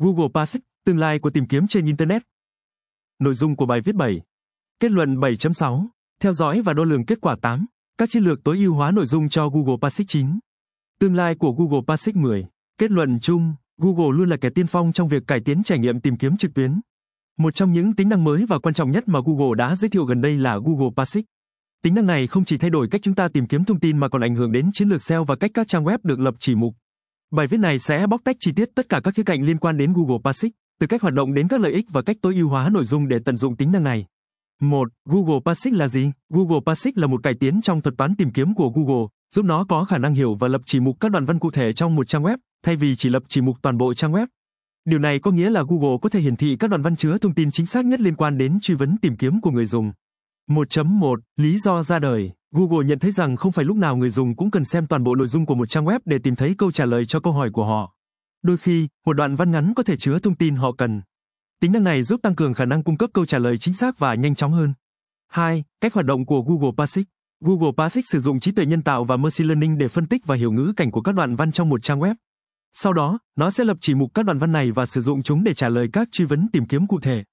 Google Basic, tương lai của tìm kiếm trên Internet. Nội dung của bài viết 7. Kết luận 7.6. Theo dõi và đo lường kết quả 8. Các chiến lược tối ưu hóa nội dung cho Google Basic 9. Tương lai của Google Basic 10. Kết luận chung, Google luôn là kẻ tiên phong trong việc cải tiến trải nghiệm tìm kiếm trực tuyến. Một trong những tính năng mới và quan trọng nhất mà Google đã giới thiệu gần đây là Google Basic. Tính năng này không chỉ thay đổi cách chúng ta tìm kiếm thông tin mà còn ảnh hưởng đến chiến lược SEO và cách các trang web được lập chỉ mục. Bài viết này sẽ bóc tách chi tiết tất cả các khía cạnh liên quan đến Google Basic, từ cách hoạt động đến các lợi ích và cách tối ưu hóa nội dung để tận dụng tính năng này. 1. Google Basic là gì? Google Basic là một cải tiến trong thuật toán tìm kiếm của Google, giúp nó có khả năng hiểu và lập chỉ mục các đoạn văn cụ thể trong một trang web, thay vì chỉ lập chỉ mục toàn bộ trang web. Điều này có nghĩa là Google có thể hiển thị các đoạn văn chứa thông tin chính xác nhất liên quan đến truy vấn tìm kiếm của người dùng. 1.1. Lý do ra đời. Google nhận thấy rằng không phải lúc nào người dùng cũng cần xem toàn bộ nội dung của một trang web để tìm thấy câu trả lời cho câu hỏi của họ. Đôi khi, một đoạn văn ngắn có thể chứa thông tin họ cần. Tính năng này giúp tăng cường khả năng cung cấp câu trả lời chính xác và nhanh chóng hơn. 2. Cách hoạt động của Google Basic. Google Basic sử dụng trí tuệ nhân tạo và machine learning để phân tích và hiểu ngữ cảnh của các đoạn văn trong một trang web. Sau đó, nó sẽ lập chỉ mục các đoạn văn này và sử dụng chúng để trả lời các truy vấn tìm kiếm cụ thể.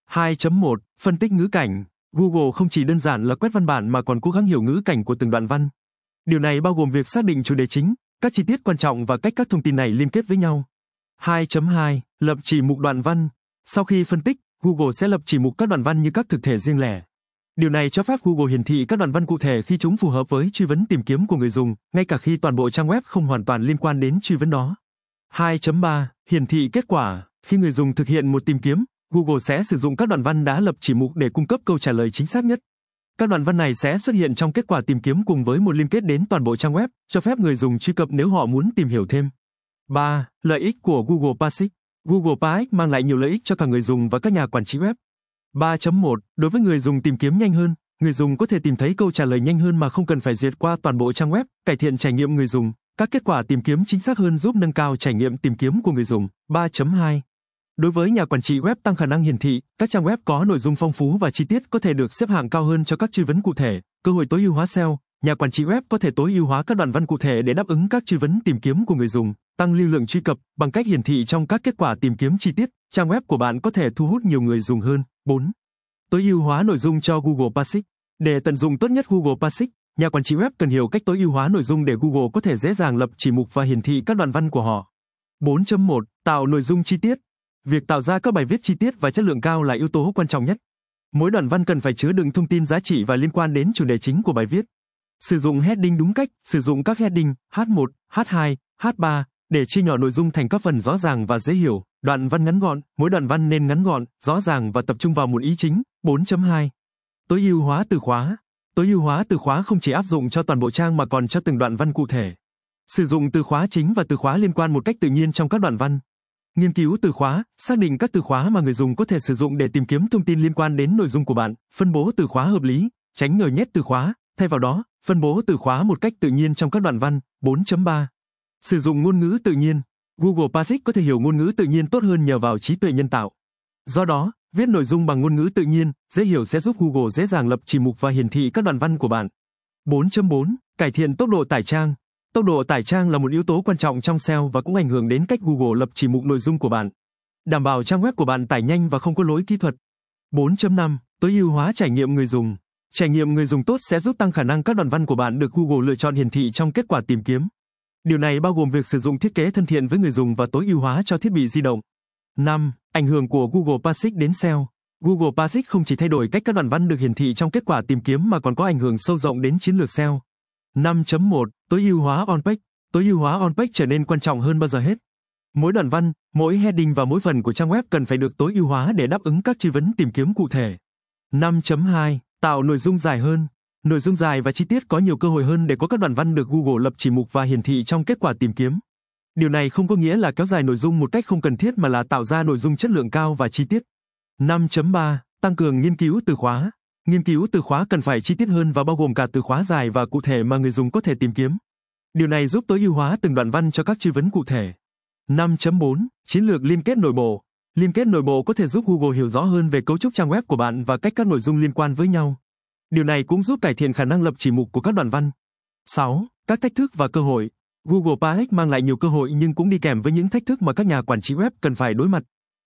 2.1. Phân tích ngữ cảnh. Google không chỉ đơn giản là quét văn bản mà còn cố gắng hiểu ngữ cảnh của từng đoạn văn. Điều này bao gồm việc xác định chủ đề chính, các chi tiết quan trọng và cách các thông tin này liên kết với nhau. 2.2. Lập chỉ mục đoạn văn. Sau khi phân tích, Google sẽ lập chỉ mục các đoạn văn như các thực thể riêng lẻ. Điều này cho phép Google hiển thị các đoạn văn cụ thể khi chúng phù hợp với truy vấn tìm kiếm của người dùng, ngay cả khi toàn bộ trang web không hoàn toàn liên quan đến truy vấn đó. 2.3. Hiển thị kết quả. Khi người dùng thực hiện một tìm kiếm, Google sẽ sử dụng các đoạn văn đã lập chỉ mục để cung cấp câu trả lời chính xác nhất. Các đoạn văn này sẽ xuất hiện trong kết quả tìm kiếm cùng với một liên kết đến toàn bộ trang web, cho phép người dùng truy cập nếu họ muốn tìm hiểu thêm. 3. Lợi ích của Google Basic. Google Basic mang lại nhiều lợi ích cho cả người dùng và các nhà quản trị web. 3.1. Đối với người dùng tìm kiếm nhanh hơn, người dùng có thể tìm thấy câu trả lời nhanh hơn mà không cần phải duyệt qua toàn bộ trang web, cải thiện trải nghiệm người dùng. Các kết quả tìm kiếm chính xác hơn giúp nâng cao trải nghiệm tìm kiếm của người dùng. 3.2. Đối với nhà quản trị web, tăng khả năng hiển thị, các trang web có nội dung phong phú và chi tiết có thể được xếp hạng cao hơn cho các truy vấn cụ thể. Cơ hội tối ưu hóa SEO, nhà quản trị web có thể tối ưu hóa các đoạn văn cụ thể để đáp ứng các truy vấn tìm kiếm của người dùng, tăng lưu lượng truy cập bằng cách hiển thị trong các kết quả tìm kiếm chi tiết. Trang web của bạn có thể thu hút nhiều người dùng hơn. 4. Tối ưu hóa nội dung cho Google Basic. Để tận dụng tốt nhất Google Basic, nhà quản trị web cần hiểu cách tối ưu hóa nội dung để Google có thể dễ dàng lập chỉ mục và hiển thị các đoạn văn của họ. 4.1. Tạo nội dung chi tiết. Việc tạo ra các bài viết chi tiết và chất lượng cao là yếu tố quan trọng nhất. Mỗi đoạn văn cần phải chứa đựng thông tin giá trị và liên quan đến chủ đề chính của bài viết. Sử dụng heading đúng cách, sử dụng các heading H1, H2, H3 để chia nhỏ nội dung thành các phần rõ ràng và dễ hiểu. Đoạn văn ngắn gọn, mỗi đoạn văn nên ngắn gọn, rõ ràng và tập trung vào một ý chính. 4.2. Tối ưu hóa từ khóa. Tối ưu hóa từ khóa không chỉ áp dụng cho toàn bộ trang mà còn cho từng đoạn văn cụ thể. Sử dụng từ khóa chính và từ khóa liên quan một cách tự nhiên trong các đoạn văn. Nghiên cứu từ khóa, xác định các từ khóa mà người dùng có thể sử dụng để tìm kiếm thông tin liên quan đến nội dung của bạn, phân bố từ khóa hợp lý, tránh nhồi nhét từ khóa, thay vào đó, phân bố từ khóa một cách tự nhiên trong các đoạn văn. 4.3. Sử dụng ngôn ngữ tự nhiên. Google Basic có thể hiểu ngôn ngữ tự nhiên tốt hơn nhờ vào trí tuệ nhân tạo. Do đó, viết nội dung bằng ngôn ngữ tự nhiên, dễ hiểu sẽ giúp Google dễ dàng lập chỉ mục và hiển thị các đoạn văn của bạn. 4.4. Cải thiện tốc độ tải trang. Tốc độ tải trang là một yếu tố quan trọng trong SEO và cũng ảnh hưởng đến cách Google lập chỉ mục nội dung của bạn. Đảm bảo trang web của bạn tải nhanh và không có lỗi kỹ thuật. 4.5. Tối ưu hóa trải nghiệm người dùng. Trải nghiệm người dùng tốt sẽ giúp tăng khả năng các đoạn văn của bạn được Google lựa chọn hiển thị trong kết quả tìm kiếm. Điều này bao gồm việc sử dụng thiết kế thân thiện với người dùng và tối ưu hóa cho thiết bị di động. 5. Ảnh hưởng của Google Basic đến SEO. Google Basic không chỉ thay đổi cách các đoạn văn được hiển thị trong kết quả tìm kiếm mà còn có ảnh hưởng sâu rộng đến chiến lược SEO. 5.1. Tối ưu hóa on-page. Tối ưu hóa on-page trở nên quan trọng hơn bao giờ hết. Mỗi đoạn văn, mỗi heading và mỗi phần của trang web cần phải được tối ưu hóa để đáp ứng các truy vấn tìm kiếm cụ thể. 5.2. Tạo nội dung dài hơn. Nội dung dài và chi tiết có nhiều cơ hội hơn để có các đoạn văn được Google lập chỉ mục và hiển thị trong kết quả tìm kiếm. Điều này không có nghĩa là kéo dài nội dung một cách không cần thiết mà là tạo ra nội dung chất lượng cao và chi tiết. 5.3. Tăng cường nghiên cứu từ khóa. Nghiên cứu từ khóa cần phải chi tiết hơn và bao gồm cả từ khóa dài và cụ thể mà người dùng có thể tìm kiếm. Điều này giúp tối ưu hóa từng đoạn văn cho các truy vấn cụ thể. 5.4. Chiến lược liên kết nội bộ. Liên kết nội bộ có thể giúp Google hiểu rõ hơn về cấu trúc trang web của bạn và cách các nội dung liên quan với nhau. Điều này cũng giúp cải thiện khả năng lập chỉ mục của các đoạn văn. 6. Các thách thức và cơ hội. Google Page mang lại nhiều cơ hội nhưng cũng đi kèm với những thách thức mà các nhà quản trị web cần phải đối mặt.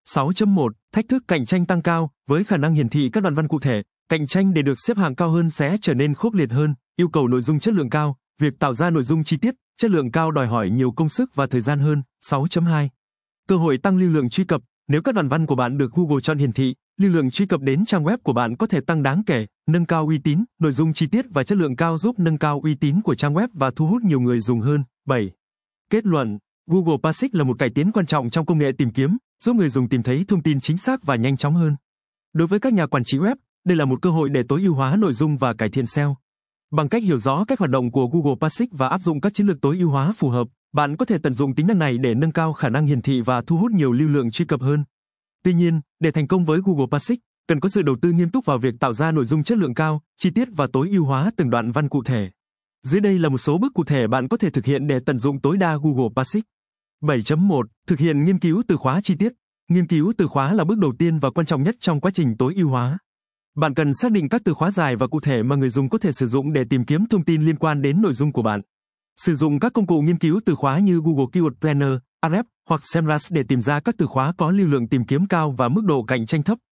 6.1 Thách thức cạnh tranh tăng cao. Với khả năng hiển thị các đoạn văn cụ thể, cạnh tranh để được xếp hạng cao hơn sẽ trở nên khốc liệt hơn, yêu cầu nội dung chất lượng cao. Việc tạo ra nội dung chi tiết, chất lượng cao đòi hỏi nhiều công sức và thời gian hơn. 6.2 Cơ hội tăng lưu lượng truy cập. Nếu các đoạn văn của bạn được Google chọn hiển thị, lưu lượng truy cập đến trang web của bạn có thể tăng đáng kể, nâng cao uy tín, nội dung chi tiết và chất lượng cao giúp nâng cao uy tín của trang web và thu hút nhiều người dùng hơn. 7. Kết luận, Google Basic là một cải tiến quan trọng trong công nghệ tìm kiếm, giúp người dùng tìm thấy thông tin chính xác và nhanh chóng hơn. Đối với các nhà quản trị web, đây là một cơ hội để tối ưu hóa nội dung và cải thiện SEO. Bằng cách hiểu rõ cách hoạt động của Google Basic và áp dụng các chiến lược tối ưu hóa phù hợp, bạn có thể tận dụng tính năng này để nâng cao khả năng hiển thị và thu hút nhiều lưu lượng truy cập hơn. Tuy nhiên, để thành công với Google Basic, cần có sự đầu tư nghiêm túc vào việc tạo ra nội dung chất lượng cao, chi tiết và tối ưu hóa từng đoạn văn cụ thể. Dưới đây là một số bước cụ thể bạn có thể thực hiện để tận dụng tối đa Google Basic. 7.1 Thực hiện nghiên cứu từ khóa chi tiết. Nghiên cứu từ khóa là bước đầu tiên và quan trọng nhất trong quá trình tối ưu hóa. Bạn cần xác định các từ khóa dài và cụ thể mà người dùng có thể sử dụng để tìm kiếm thông tin liên quan đến nội dung của bạn. Sử dụng các công cụ nghiên cứu từ khóa như Google Keyword Planner, Ahrefs hoặc Semrush để tìm ra các từ khóa có lưu lượng tìm kiếm cao và mức độ cạnh tranh thấp.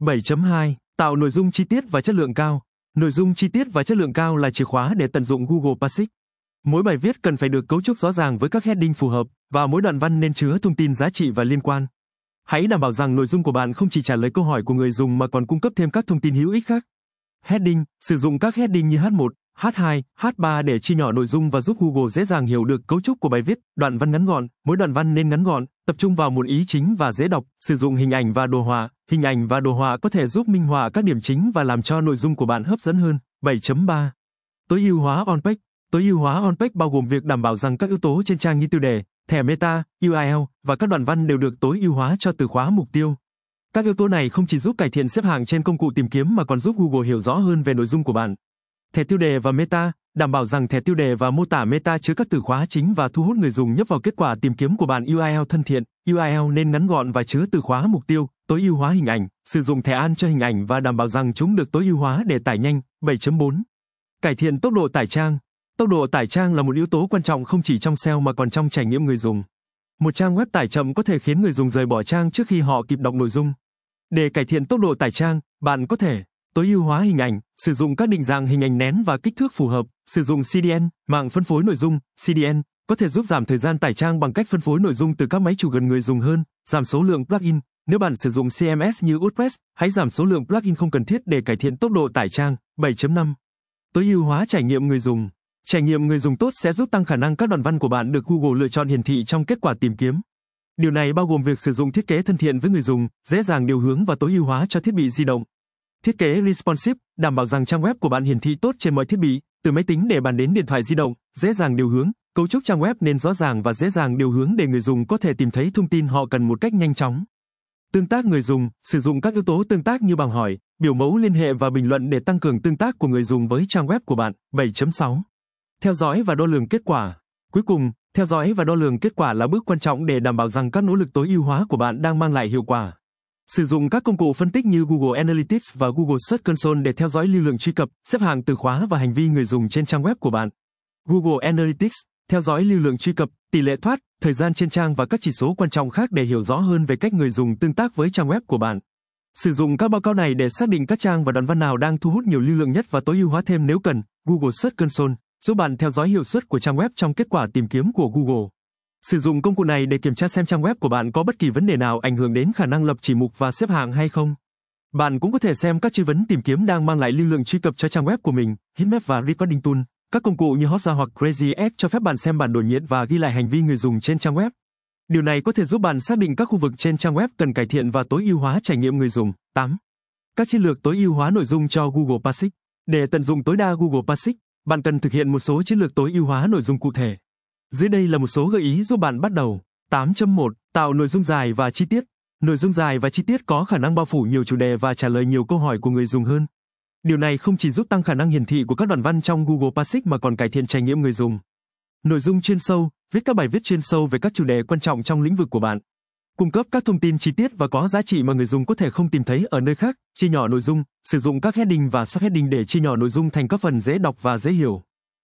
7.2 Tạo nội dung chi tiết và chất lượng cao. Nội dung chi tiết và chất lượng cao là chìa khóa để tận dụng Google Basic. Mỗi bài viết cần phải được cấu trúc rõ ràng với các heading phù hợp, và mỗi đoạn văn nên chứa thông tin giá trị và liên quan. Hãy đảm bảo rằng nội dung của bạn không chỉ trả lời câu hỏi của người dùng mà còn cung cấp thêm các thông tin hữu ích khác. Heading, sử dụng các heading như H1, H2, H3 để chia nhỏ nội dung và giúp Google dễ dàng hiểu được cấu trúc của bài viết. Đoạn văn ngắn gọn, mỗi đoạn văn nên ngắn gọn, tập trung vào một ý chính và dễ đọc. Sử dụng hình ảnh và đồ họa. Hình ảnh và đồ họa có thể giúp minh họa các điểm chính và làm cho nội dung của bạn hấp dẫn hơn. 7.3 Tối ưu hóa on-page. Tối ưu hóa on-page bao gồm việc đảm bảo rằng các yếu tố trên trang như tiêu đề, thẻ meta, URL và các đoạn văn đều được tối ưu hóa cho từ khóa mục tiêu. Các yếu tố này không chỉ giúp cải thiện xếp hạng trên công cụ tìm kiếm mà còn giúp Google hiểu rõ hơn về nội dung của bạn. Thẻ tiêu đề và meta, đảm bảo rằng thẻ tiêu đề và mô tả meta chứa các từ khóa chính và thu hút người dùng nhấp vào kết quả tìm kiếm của bạn. URL thân thiện, URL nên ngắn gọn và chứa từ khóa mục tiêu. Tối ưu hóa hình ảnh, sử dụng thẻ an cho hình ảnh và đảm bảo rằng chúng được tối ưu hóa để tải nhanh. 7.4 Cải thiện tốc độ tải trang. Tốc độ tải trang là một yếu tố quan trọng không chỉ trong SEO mà còn trong trải nghiệm người dùng. Một trang web tải chậm có thể khiến người dùng rời bỏ trang trước khi họ kịp đọc nội dung. Để cải thiện tốc độ tải trang, bạn có thể tối ưu hóa hình ảnh, sử dụng các định dạng hình ảnh nén và kích thước phù hợp, sử dụng CDN, mạng phân phối nội dung. CDN có thể giúp giảm thời gian tải trang bằng cách phân phối nội dung từ các máy chủ gần người dùng hơn, giảm số lượng plugin. Nếu bạn sử dụng CMS như WordPress, hãy giảm số lượng plugin không cần thiết để cải thiện tốc độ tải trang. 7.5 Tối ưu hóa trải nghiệm người dùng. Trải nghiệm người dùng tốt sẽ giúp tăng khả năng các đoạn văn của bạn được Google lựa chọn hiển thị trong kết quả tìm kiếm. Điều này bao gồm việc sử dụng thiết kế thân thiện với người dùng, dễ dàng điều hướng và tối ưu hóa cho thiết bị di động. Thiết kế responsive, đảm bảo rằng trang web của bạn hiển thị tốt trên mọi thiết bị, từ máy tính để bàn đến điện thoại di động, dễ dàng điều hướng. Cấu trúc trang web nên rõ ràng và dễ dàng điều hướng để người dùng có thể tìm thấy thông tin họ cần một cách nhanh chóng. Tương tác người dùng, sử dụng các yếu tố tương tác như bằng hỏi, biểu mẫu liên hệ và bình luận để tăng cường tương tác của người dùng với trang web của bạn. 7.6 Theo dõi và đo lường kết quả. Cuối cùng, theo dõi và đo lường kết quả là bước quan trọng để đảm bảo rằng các nỗ lực tối ưu hóa của bạn đang mang lại hiệu quả. Sử dụng các công cụ phân tích như Google Analytics và Google Search Console để theo dõi lưu lượng truy cập, xếp hạng từ khóa và hành vi người dùng trên trang web của bạn. Google Analytics theo dõi lưu lượng truy cập, tỷ lệ thoát, thời gian trên trang và các chỉ số quan trọng khác để hiểu rõ hơn về cách người dùng tương tác với trang web của bạn. Sử dụng các báo cáo này để xác định các trang và đoạn văn nào đang thu hút nhiều lưu lượng nhất và tối ưu hóa thêm nếu cần. Google Search Console giúp bạn theo dõi hiệu suất của trang web trong kết quả tìm kiếm của Google. Sử dụng công cụ này để kiểm tra xem trang web của bạn có bất kỳ vấn đề nào ảnh hưởng đến khả năng lập chỉ mục và xếp hạng hay không. Bạn cũng có thể xem các truy vấn tìm kiếm đang mang lại lưu lượng truy cập cho trang web của mình. Heatmap và Recording Tool. Các công cụ như Hotjar hoặc Crazy Egg cho phép bạn xem bản đồ nhiệt và ghi lại hành vi người dùng trên trang web. Điều này có thể giúp bạn xác định các khu vực trên trang web cần cải thiện và tối ưu hóa trải nghiệm người dùng. 8. Các chiến lược tối ưu hóa nội dung cho Google Basic. Để tận dụng tối đa Google Basic, bạn cần thực hiện một số chiến lược tối ưu hóa nội dung cụ thể. Dưới đây là một số gợi ý giúp bạn bắt đầu. 8.1 Tạo nội dung dài và chi tiết. Nội dung dài và chi tiết có khả năng bao phủ nhiều chủ đề và trả lời nhiều câu hỏi của người dùng hơn. Điều này không chỉ giúp tăng khả năng hiển thị của các đoạn văn trong Google Basic mà còn cải thiện trải nghiệm người dùng. Nội dung chuyên sâu, viết các bài viết chuyên sâu về các chủ đề quan trọng trong lĩnh vực của bạn. Cung cấp các thông tin chi tiết và có giá trị mà người dùng có thể không tìm thấy ở nơi khác. Chia nhỏ nội dung, sử dụng các heading và subheading để chia nhỏ nội dung thành các phần dễ đọc và dễ hiểu.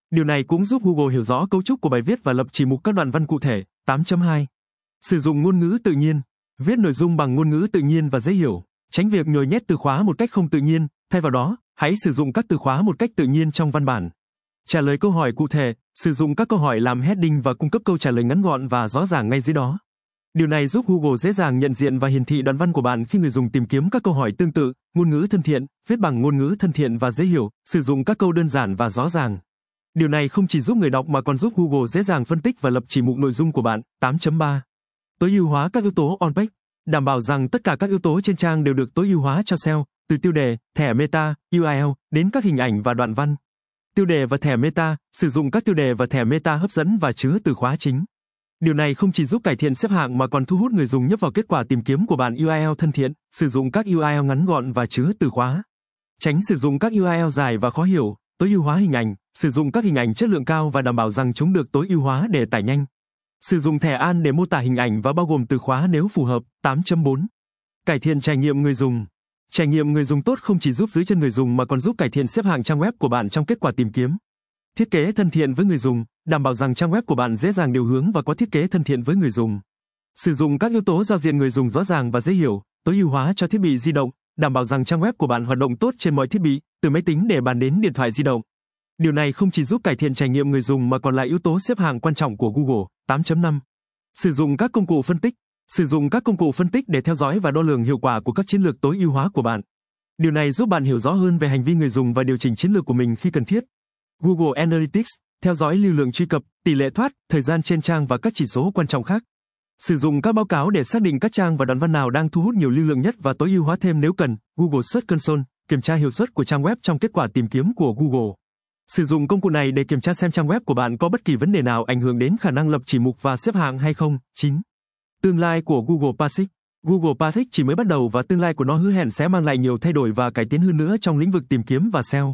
Điều này cũng giúp Google hiểu rõ cấu trúc của bài viết và lập chỉ mục các đoạn văn cụ thể. 8.2. Sử dụng ngôn ngữ tự nhiên. Viết nội dung bằng ngôn ngữ tự nhiên và dễ hiểu, tránh việc nhồi nhét từ khóa một cách không tự nhiên, thay vào đó, hãy sử dụng các từ khóa một cách tự nhiên trong văn bản. Trả lời câu hỏi cụ thể, sử dụng các câu hỏi làm heading và cung cấp câu trả lời ngắn gọn và rõ ràng ngay dưới đó. Điều này giúp Google dễ dàng nhận diện và hiển thị đoạn văn của bạn khi người dùng tìm kiếm các câu hỏi tương tự. Ngôn ngữ thân thiện, viết bằng ngôn ngữ thân thiện và dễ hiểu, sử dụng các câu đơn giản và rõ ràng. Điều này không chỉ giúp người đọc mà còn giúp Google dễ dàng phân tích và lập chỉ mục nội dung của bạn. 8.3. Tối ưu hóa các yếu tố on-page. Đảm bảo rằng tất cả các yếu tố trên trang đều được tối ưu hóa cho SEO, từ tiêu đề, thẻ meta, URL, đến các hình ảnh và đoạn văn. Tiêu đề và thẻ meta, sử dụng các tiêu đề và thẻ meta hấp dẫn và chứa từ khóa chính. Điều này không chỉ giúp cải thiện xếp hạng mà còn thu hút người dùng nhấp vào kết quả tìm kiếm của bạn. URL thân thiện, sử dụng các URL ngắn gọn và chứa từ khóa. Tránh sử dụng các URL dài và khó hiểu. Tối ưu hóa hình ảnh, sử dụng các hình ảnh chất lượng cao và đảm bảo rằng chúng được tối ưu hóa để tải nhanh. Sử dụng thẻ an để mô tả hình ảnh và bao gồm từ khóa nếu phù hợp. 8.4. Cải thiện trải nghiệm người dùng. Trải nghiệm người dùng tốt không chỉ giúp giữ chân người dùng mà còn giúp cải thiện xếp hạng trang web của bạn trong kết quả tìm kiếm. Thiết kế thân thiện với người dùng, đảm bảo rằng trang web của bạn dễ dàng điều hướng và có thiết kế thân thiện với người dùng. Sử dụng các yếu tố giao diện người dùng rõ ràng và dễ hiểu, tối ưu hóa cho thiết bị di động, đảm bảo rằng trang web của bạn hoạt động tốt trên mọi thiết bị, từ máy tính để bàn đến điện thoại di động. Điều này không chỉ giúp cải thiện trải nghiệm người dùng mà còn là yếu tố xếp hạng quan trọng của Google. 8.5. Sử dụng các công cụ phân tích. Sử dụng các công cụ phân tích để theo dõi và đo lường hiệu quả của các chiến lược tối ưu hóa của bạn. Điều này giúp bạn hiểu rõ hơn về hành vi người dùng và điều chỉnh chiến lược của mình khi cần thiết. Google Analytics, theo dõi lưu lượng truy cập, tỷ lệ thoát, thời gian trên trang và các chỉ số quan trọng khác. Sử dụng các báo cáo để xác định các trang và đoạn văn nào đang thu hút nhiều lưu lượng nhất và tối ưu hóa thêm nếu cần. Google Search Console, kiểm tra hiệu suất của trang web trong kết quả tìm kiếm của Google. Sử dụng công cụ này để kiểm tra xem trang web của bạn có bất kỳ vấn đề nào ảnh hưởng đến khả năng lập chỉ mục và xếp hạng hay không. 9. Tương lai của Google Basic. Google Basic chỉ mới bắt đầu và tương lai của nó hứa hẹn sẽ mang lại nhiều thay đổi và cải tiến hơn nữa trong lĩnh vực tìm kiếm và SEO.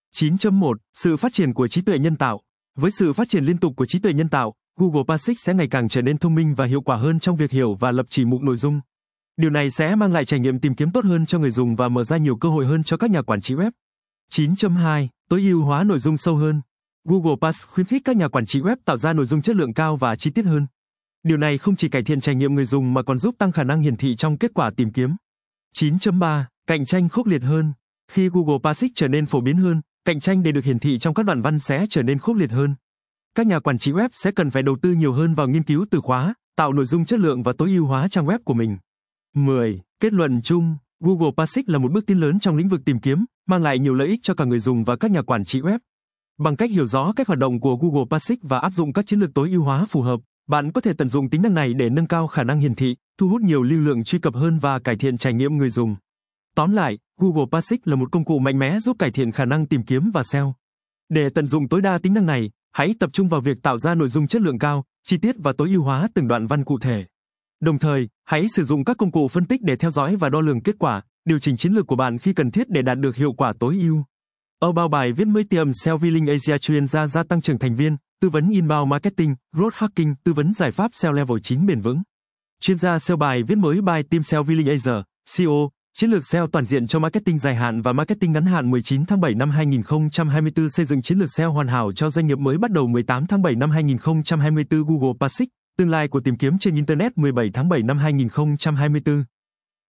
9.1. Sự phát triển của trí tuệ nhân tạo. Với sự phát triển liên tục của trí tuệ nhân tạo, Google Basic sẽ ngày càng trở nên thông minh và hiệu quả hơn trong việc hiểu và lập chỉ mục nội dung. Điều này sẽ mang lại trải nghiệm tìm kiếm tốt hơn cho người dùng và mở ra nhiều cơ hội hơn cho các nhà quản trị web. 9.2. Tối ưu hóa nội dung sâu hơn. Google Basic khuyến khích các nhà quản trị web tạo ra nội dung chất lượng cao và chi tiết hơn. Điều này không chỉ cải thiện trải nghiệm người dùng mà còn giúp tăng khả năng hiển thị trong kết quả tìm kiếm. 9.3. Cạnh tranh khốc liệt hơn. Khi Google Basic trở nên phổ biến hơn, cạnh tranh để được hiển thị trong các đoạn văn sẽ trở nên khốc liệt hơn. Các nhà quản trị web sẽ cần phải đầu tư nhiều hơn vào nghiên cứu từ khóa, tạo nội dung chất lượng và tối ưu hóa trang web của mình. 10. Kết luận chung, Google Basic là một bước tiến lớn trong lĩnh vực tìm kiếm, mang lại nhiều lợi ích cho cả người dùng và các nhà quản trị web. Bằng cách hiểu rõ cách hoạt động của Google Basic và áp dụng các chiến lược tối ưu hóa phù hợp, bạn có thể tận dụng tính năng này để nâng cao khả năng hiển thị, thu hút nhiều lưu lượng truy cập hơn và cải thiện trải nghiệm người dùng. Tóm lại, Google Basic là một công cụ mạnh mẽ giúp cải thiện khả năng tìm kiếm và SEO. Để tận dụng tối đa tính năng này, hãy tập trung vào việc tạo ra nội dung chất lượng cao, chi tiết và tối ưu hóa từng đoạn văn cụ thể. Đồng thời, hãy sử dụng các công cụ phân tích để theo dõi và đo lường kết quả, điều chỉnh chiến lược của bạn khi cần thiết để đạt được hiệu quả tối ưu. About bài viết mới tiệm SEO Villing Asia chuyên gia gia tăng trưởng thành viên, tư vấn inbound marketing, growth hacking, tư vấn giải pháp SEO level 9 bền vững. Chuyên gia SEO bài viết mới by team SEO Villing Asia, CEO, chiến lược SEO toàn diện cho marketing dài hạn và marketing ngắn hạn 19 tháng 7 năm 2024 xây dựng chiến lược SEO hoàn hảo cho doanh nghiệp mới bắt đầu 18 tháng 7 năm 2024 Google Basic, tương lai của tìm kiếm trên Internet 17 tháng 7 năm 2024.